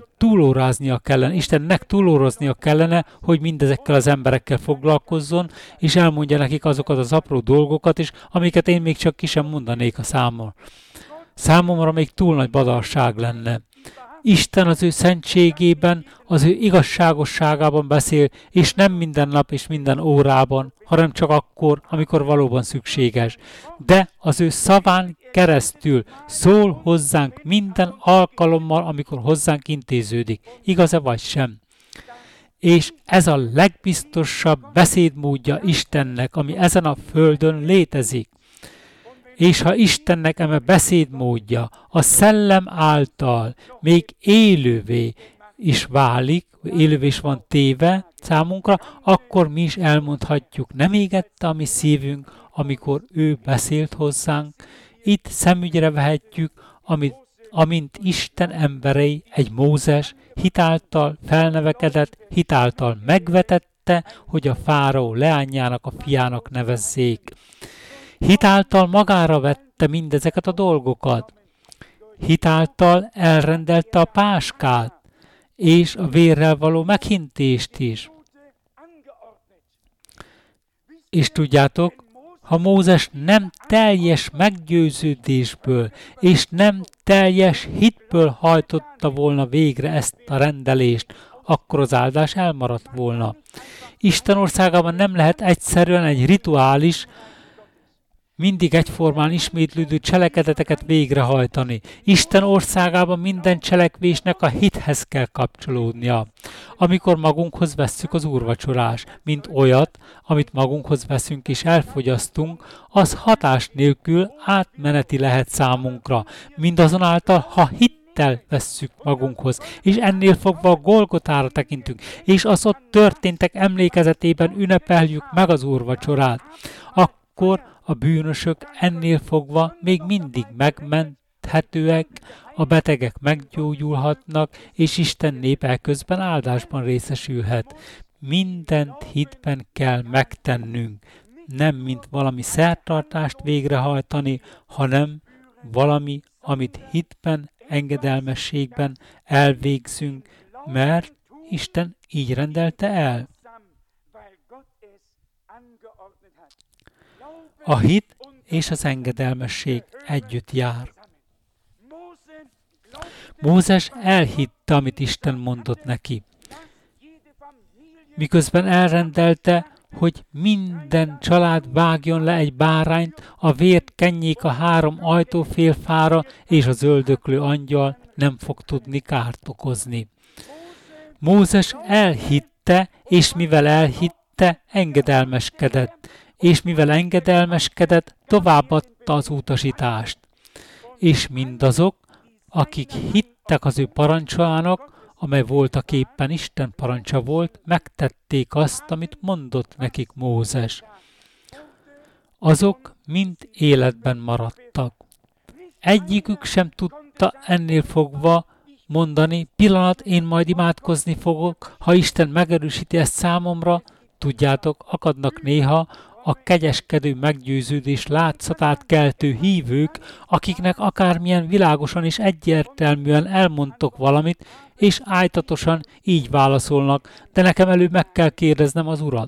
S1: Istennek túlóráznia kellene, hogy mindezekkel az emberekkel foglalkozzon, és elmondja nekik azokat az apró dolgokat is, amiket én még csak ki sem mondanék a számon. Számomra még túl nagy badarság lenne. Isten az ő szentségében, az ő igazságosságában beszél, és nem minden nap és minden órában, hanem csak akkor, amikor valóban szükséges. De az ő szaván keresztül szól hozzánk minden alkalommal, amikor hozzánk intéződik. Igaz-e vagy sem? És ez a legbiztosabb beszédmódja Istennek, ami ezen a földön létezik. És ha Istennek eme beszédmódja a szellem által még élővé is válik, élővé is van téve számunkra, akkor mi is elmondhatjuk, nem égette a mi szívünk, amikor ő beszélt hozzánk. Itt szemügyre vehetjük, amint Isten emberei, egy Mózes hitáltal felnevekedett, hitáltal megvetette, hogy a fáraó leányának, a fiának nevezzék. Hitáltal magára vette mindezeket a dolgokat. Hitáltal elrendelte a páskát, és a vérrel való meghintést is. És tudjátok, ha Mózes nem teljes meggyőződésből és nem teljes hitből hajtotta volna végre ezt a rendelést, akkor az áldás elmaradt volna. Isten országában nem lehet egyszerűen egy rituális, mindig egyformán ismétlődő cselekedeteket végrehajtani. Isten országában minden cselekvésnek a hithez kell kapcsolódnia. Amikor magunkhoz vesszük az úrvacsorás, mint olyat, amit magunkhoz veszünk és elfogyasztunk, az hatás nélkül átmeneti lehet számunkra. Mindazonáltal, ha hittel vesszük magunkhoz, és ennél fogva a Golgotára tekintünk, és az ott történtek emlékezetében ünnepeljük meg az úrvacsorát, akkor a bűnösök ennél fogva még mindig megmenthetőek, a betegek meggyógyulhatnak, és Isten népe közben áldásban részesülhet. Mindent hitben kell megtennünk, nem mint valami szertartást végrehajtani, hanem valami, amit hitben, engedelmességben elvégzünk, mert Isten így rendelte el. A hit és az engedelmesség együtt jár. Mózes elhitte, amit Isten mondott neki. Miközben elrendelte, hogy minden család vágjon le egy bárányt, a vért kenjék a 3 ajtófélfára, és az öldöklő angyal nem fog tudni kárt okozni. Mózes elhitte, és mivel elhitte, engedelmeskedett. És mivel engedelmeskedett, továbbadta az utasítást. És mindazok, akik hittek az ő parancsának, amely voltaképpen Isten parancsa volt, megtették azt, amit mondott nekik Mózes. Azok mind életben maradtak. Egyikük sem tudta ennél fogva mondani, pillanat, én majd imádkozni fogok, ha Isten megerősíti ezt számomra. Tudjátok, akadnak néha a kegyeskedő meggyőződés látszatát keltő hívők, akiknek akármilyen világosan és egyértelműen elmondtok valamit, és ájtatosan így válaszolnak, de nekem előbb meg kell kérdeznem az Urat.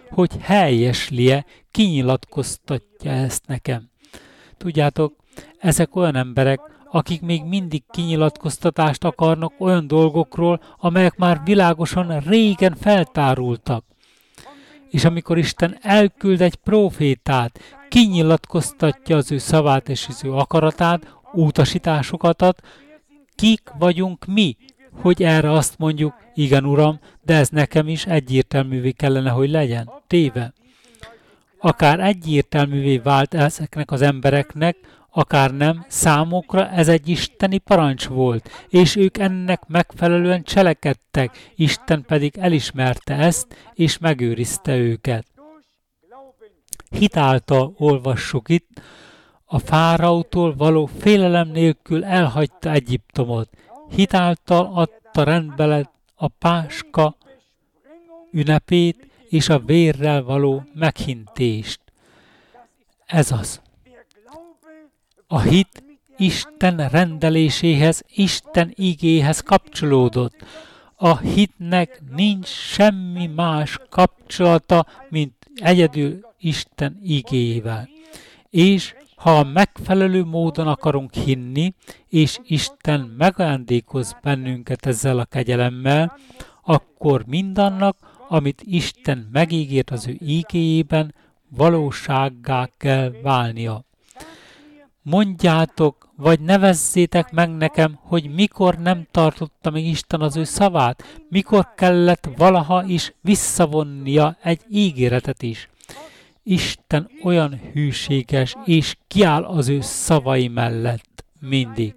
S1: hogy helyeslie, kinyilatkoztatja ezt nekem. Tudjátok, ezek olyan emberek, akik még mindig kinyilatkoztatást akarnak olyan dolgokról, amelyek már világosan régen feltárultak. És amikor Isten elküld egy prófétát, kinyilatkoztatja az ő szavát és az ő akaratát, utasításokat ad, kik vagyunk mi, hogy erre azt mondjuk, igen Uram, de ez nekem is egyértelművé kellene, hogy legyen. Téve. Akár egyértelművé vált ezeknek az embereknek, akár nem, számukra ez egy isteni parancs volt, és ők ennek megfelelően cselekedtek, Isten pedig elismerte ezt, és megőrizte őket. Hit által olvassuk itt, a fáraótól való félelem nélkül elhagyta Egyiptomot. Hit által adta rendbe a Páska ünnepét és a vérrel való meghintést. Ez az. A hit Isten rendeléséhez, Isten igéhez kapcsolódott. A hitnek nincs semmi más kapcsolata, mint egyedül Isten igéjével. És ha a megfelelő módon akarunk hinni, és Isten megajándékoz bennünket ezzel a kegyelemmel, akkor mindannak, amit Isten megígért az ő igéjében, valósággá kell válnia. Mondjátok, vagy nevezzétek meg nekem, hogy mikor nem tartotta meg Isten az ő szavát, mikor kellett valaha is visszavonnia egy ígéretet is. Isten olyan hűséges, és kiáll az ő szavai mellett mindig.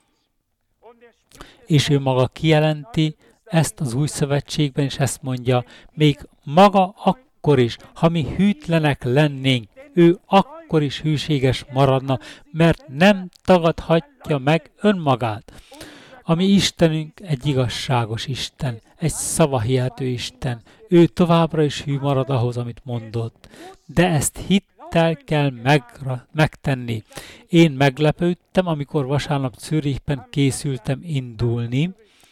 S1: És ő maga kijelenti ezt az új szövetségben, és ezt mondja, még maga akkor is, ha mi hűtlenek lennénk, ő akkor is hűséges maradna, mert nem tagadhatja meg önmagát. A mi Istenünk egy igazságos Isten, egy szavahihető Isten. Ő továbbra is hű marad ahhoz, amit mondott. De ezt hittel kell megtenni. Én meglepődtem, amikor vasárnap Zürichben készültem indulni.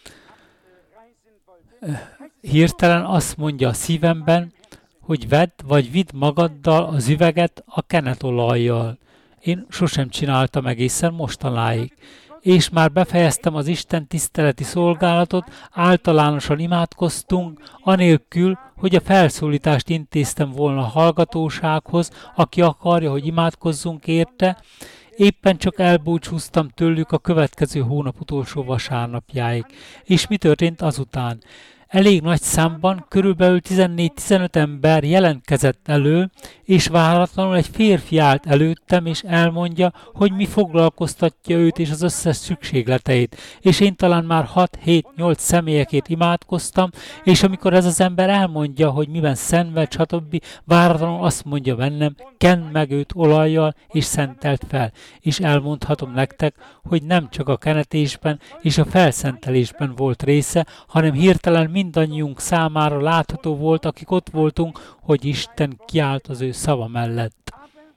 S1: Hirtelen azt mondja a szívemben, hogy vedd vagy vidd magaddal az üveget a kenetolajjal. Én sosem csináltam egészen mostanáig. És már befejeztem az Isten tiszteleti szolgálatot, általánosan imádkoztunk, anélkül, hogy a felszólítást intéztem volna a hallgatósághoz, aki akarja, hogy imádkozzunk érte. Éppen csak elbúcsúztam tőlük a következő hónap utolsó vasárnapjáig. És mi történt azután? Elég nagy számban, körülbelül 14-15 ember jelentkezett elő, és váratlanul egy férfi állt előttem, és elmondja, hogy mi foglalkoztatja őt és az összes szükségleteit. És én talán már 6-7-8 személyekért imádkoztam, és amikor ez az ember elmondja, hogy miben szenved, stb., váratlanul azt mondja bennem, kend meg őt olajjal, és szentelt fel. És elmondhatom nektek, hogy nem csak a kenetésben és a felszentelésben volt része, hanem hirtelen mindannyiunk számára látható volt, akik ott voltunk, hogy Isten kiállt az ő szava mellett.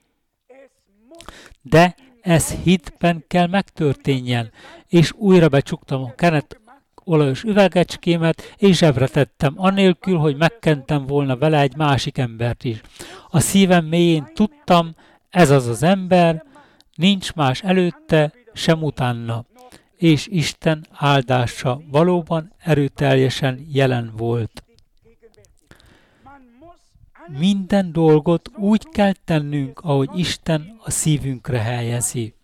S1: De ez hitben kell megtörténjen, és újra becsuktam a kenet olajos üvegecskémet, és zsebre tettem, anélkül, hogy megkentem volna vele egy másik embert is. A szívem mélyén tudtam, ez az az ember, nincs más előtte, sem utána. És Isten áldása valóban erőteljesen jelen volt. Minden dolgot úgy kell tennünk, ahogy Isten a szívünkre helyezi.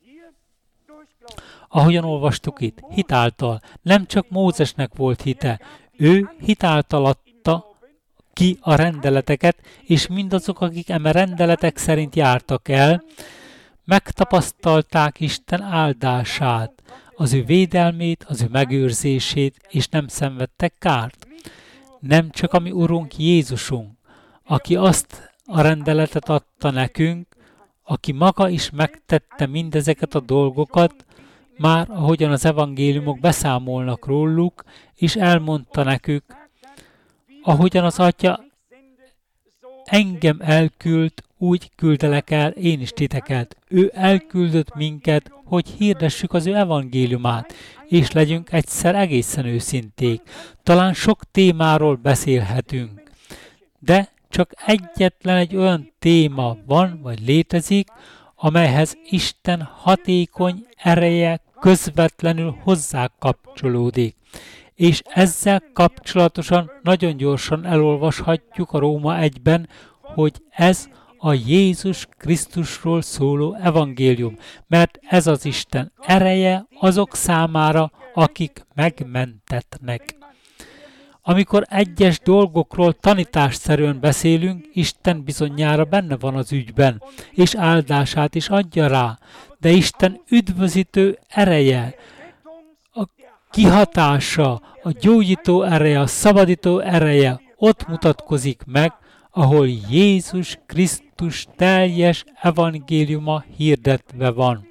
S1: Ahogyan olvastuk itt, hitáltal. Nem csak Mózesnek volt hite, ő hitáltal adta ki a rendeleteket, és mindazok, akik eme rendeletek szerint jártak el, megtapasztalták Isten áldását, az ő védelmét, az ő megőrzését, és nem szenvedtek kárt. Nem csak a mi Urunk Jézusunk, aki azt a rendeletet adta nekünk, aki maga is megtette mindezeket a dolgokat, már ahogyan az evangéliumok beszámolnak róluk, és elmondta nekük, ahogyan az Atya engem elküld, úgy küldelek el én is titeket. Ő elküldött minket, hogy hirdessük az ő evangéliumát, és legyünk egyszer egészen őszinték. Talán sok témáról beszélhetünk, de csak egyetlen egy olyan téma van, vagy létezik, amelyhez Isten hatékony ereje közvetlenül hozzá kapcsolódik. És ezzel kapcsolatosan nagyon gyorsan elolvashatjuk a Róma 1-ben, hogy ez a Jézus Krisztusról szóló evangélium, mert ez az Isten ereje azok számára, akik megmentetnek. Amikor egyes dolgokról tanításszerűen beszélünk, Isten bizonyára benne van az ügyben, és áldását is adja rá, de Isten üdvözítő ereje, a kihatása, a gyógyító ereje, a szabadító ereje ott mutatkozik meg, ahol Jézus Krisztus teljes evangéliuma hirdetve van.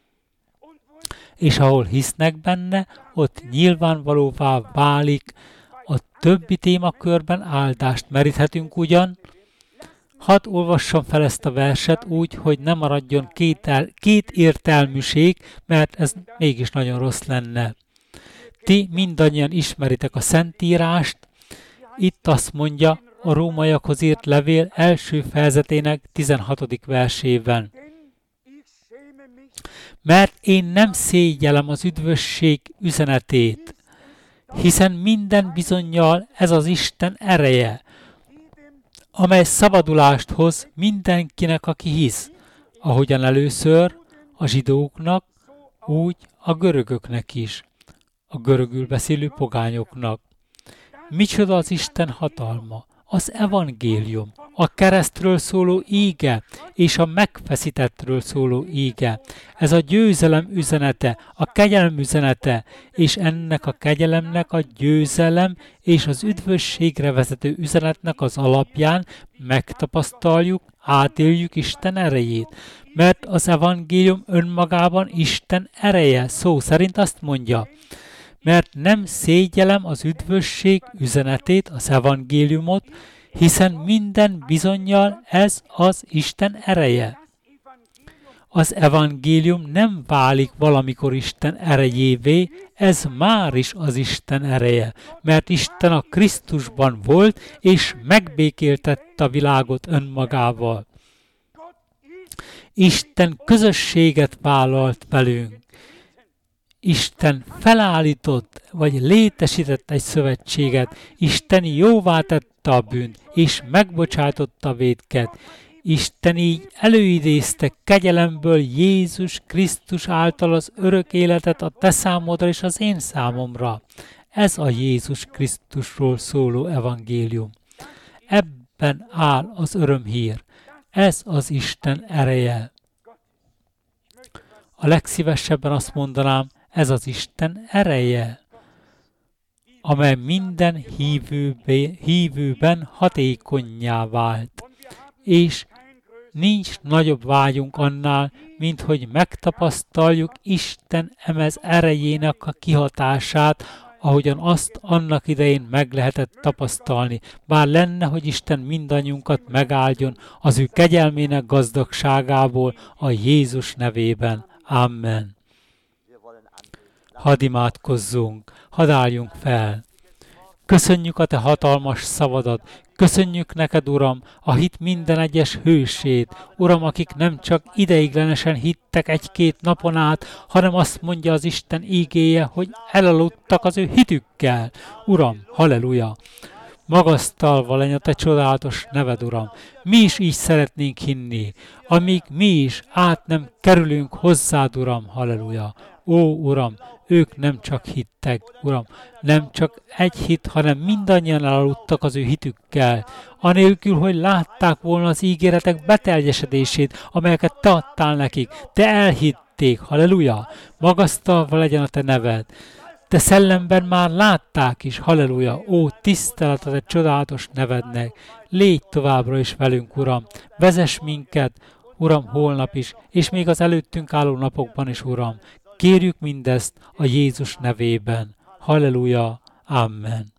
S1: És ahol hisznek benne, ott nyilvánvalóvá válik, a többi témakörben áldást meríthetünk ugyan. Hadd olvassam fel ezt a verset úgy, hogy ne maradjon két értelműség, mert ez mégis nagyon rossz lenne. Ti mindannyian ismeritek a Szentírást, itt azt mondja a rómaiakhoz írt levél első fejezetének 16. versében. Mert én nem szégyellem az üdvösség üzenetét, hiszen minden bizonnyal ez az Isten ereje, amely szabadulást hoz mindenkinek, aki hisz, ahogyan először a zsidóknak, úgy a görögöknek is, a görögül beszélő pogányoknak. Micsoda az Isten hatalma, az evangélium, a keresztről szóló íge és a megfeszítettről szóló íge. Ez a győzelem üzenete, a kegyelem üzenete, és ennek a kegyelemnek a győzelem és az üdvösségre vezető üzenetnek az alapján megtapasztaljuk, átéljük Isten erejét. Mert az evangélium önmagában Isten ereje, szó szerint azt mondja, mert nem szégyellem az üdvösség üzenetét, az evangéliumot, hiszen minden bizonnyal ez az Isten ereje. Az evangélium nem válik valamikor Isten erejévé, ez már is az Isten ereje, mert Isten a Krisztusban volt, és megbékéltette a világot önmagával. Isten közösséget vállalt velünk. Isten felállított, vagy létesített egy szövetséget, Isten jóvá tette a bűnt, és megbocsátotta a vétket. Isten így előidézte kegyelemből Jézus Krisztus által az örök életet a te számodra és az én számomra. Ez a Jézus Krisztusról szóló evangélium. Ebben áll az örömhír. Ez az Isten ereje. A legszívesebben azt mondanám, ez az Isten ereje, amely minden hívőben hatékonnyá vált. És nincs nagyobb vágyunk annál, mint hogy megtapasztaljuk Isten emez erejének a kihatását, ahogyan azt annak idején meg lehetett tapasztalni. Bár lenne, hogy Isten mindannyiunkat megáldjon az ő kegyelmének gazdagságából a Jézus nevében. Amen. Hadd imádkozzunk, hadd álljunk fel. Köszönjük a te hatalmas szavadat, köszönjük neked, Uram, a hit minden egyes hősét, Uram, akik nem csak ideiglenesen hittek egy-két napon át, hanem azt mondja az Isten ígéje, hogy elaludtak az ő hitükkel. Uram, halleluja! Magasztalva legyen a te csodálatos neved, Uram. Mi is így szeretnénk hinni, amíg mi is át nem kerülünk hozzád, Uram, halleluja! Ó, Uram, ők nem csak hittek, Uram, nem csak egy hit, hanem mindannyian elaludtak az ő hitükkel, anélkül, hogy látták volna az ígéretek beteljesedését, amelyeket te adtál nekik. Te elhitték, halleluja! Magasztalva legyen a te neved. Te szellemben már látták is, halleluja! Ó, tisztelet a te csodálatos nevednek! Légy továbbra is velünk, Uram! Vezess minket, Uram, holnap is, és még az előttünk álló napokban is, Uram! Kérjük mindezt a Jézus nevében. Halleluja! Amen.